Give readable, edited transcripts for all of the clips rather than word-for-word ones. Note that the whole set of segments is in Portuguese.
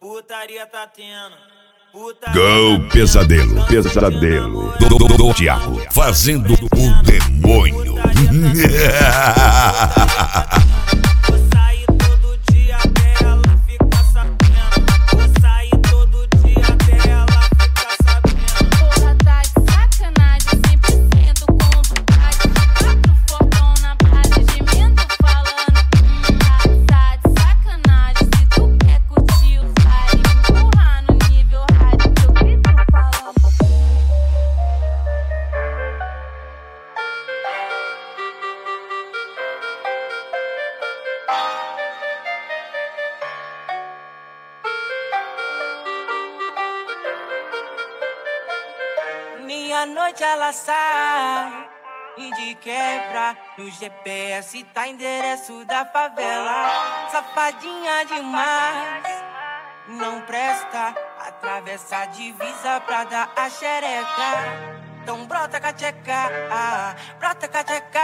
Putaria tá tendo. Go Pesadelo, Pesadelo do Thiago, fazendo o demônio. Vou sair todo dia até ela ficar sabendo. Vou sair todo dia até ela ficar sabendo. Porra, tá de sacanagem, 100% com vontade. 4 fortão na base de mento falando. Tá de sacanagem, se tu quer curtir o baile, empurrar no nível rádio que eu grito falando. Meia-noite ela sai e de quebra no GPS tá endereço da favela. Safadinha demais, não presta, atravessa a divisa pra dar a xereca. Então brota cateca, brota cateca,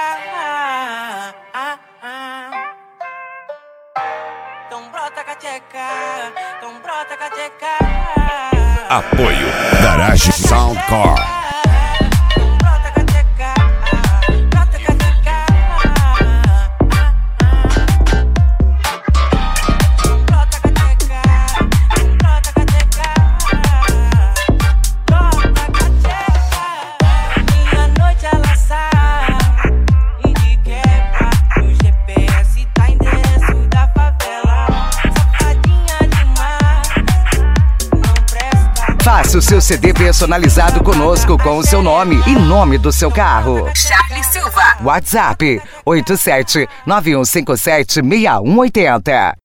então brota cateca, então brota cateca. Apoio Garage Soundcore. Faça o seu CD personalizado conosco com o seu nome e nome do seu carro. Charlie Silva. WhatsApp 87 9157 6180.